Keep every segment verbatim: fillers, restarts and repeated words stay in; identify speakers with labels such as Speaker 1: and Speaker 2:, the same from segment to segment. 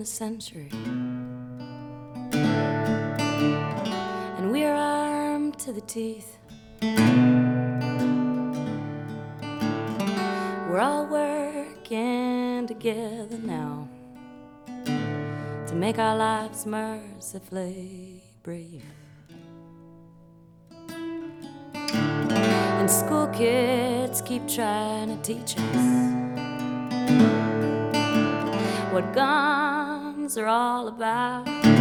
Speaker 1: century, and we're armed to the teeth. We're all working together now to make our lives mercifully brief. And school kids keep trying to teach us what guns are all about.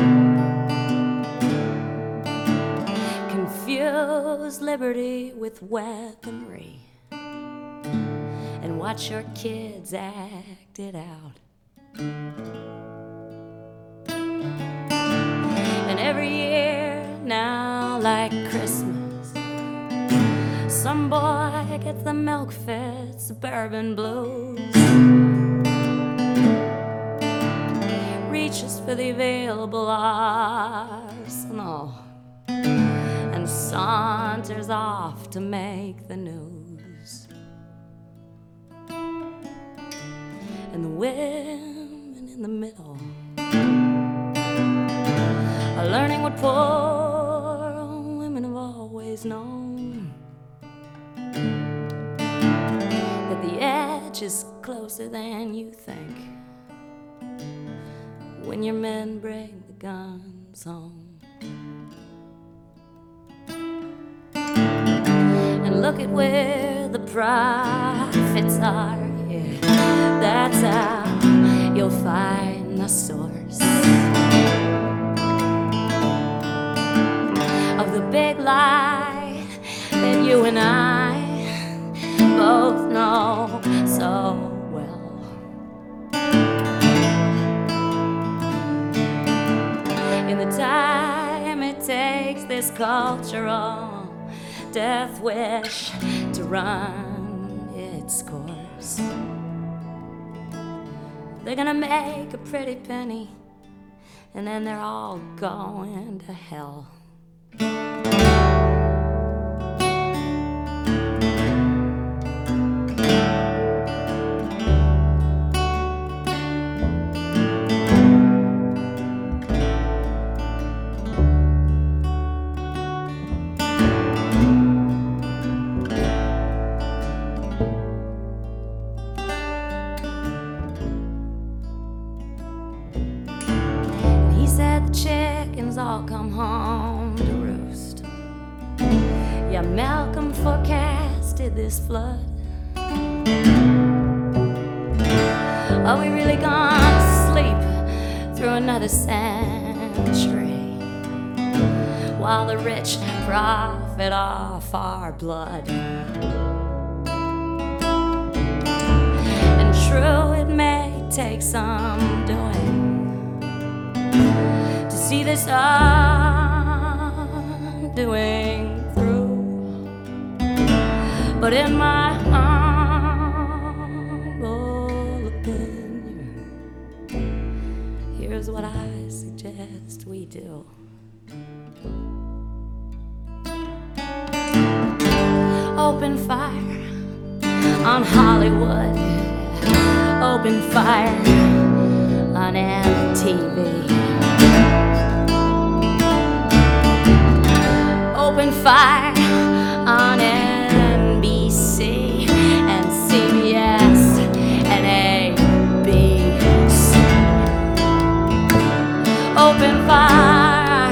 Speaker 1: Confuse liberty with weaponry and watch your kids act it out. And every year now, like Christmas, some boy gets the milk-fed suburban blues, reaches for the available arsenal, and saunters off to make the news. And the women in the middle are learning what poor women have always known, that the edge is closer than you think when your men bring the guns home. And look at where the profits are, yeah, that's how you'll find the source of the big lie that you and I both know so well. In the time it takes this cultural death wish to run its course, they're gonna make a pretty penny, and then they're all going to hell. Said the chickens all come home to roost. Yeah, Malcolm forecasted this flood. Are we really gonna sleep through another century while the rich profit off our blood? And true, it may take some doing to see this undoing through, but in my humble opinion, here's what I suggest we do. Open fire on Hollywood, open fire on M T V, open fire on N B C and C B S and A B C. Open fire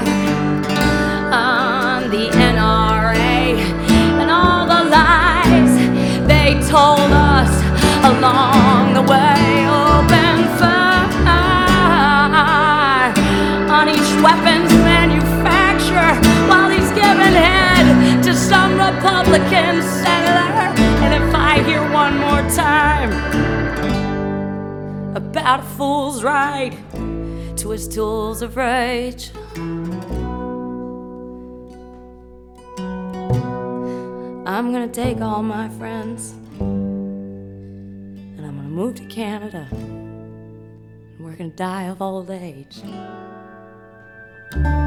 Speaker 1: on the N R A and all the lies they told us along the way. Open fire on each weapons manufacturer while he's giving head to some Republican senator. And if I hear one more time about a fool's right to his tools of rage, I'm gonna take all my friends and I'm gonna move to Canada, and we're gonna die of old age.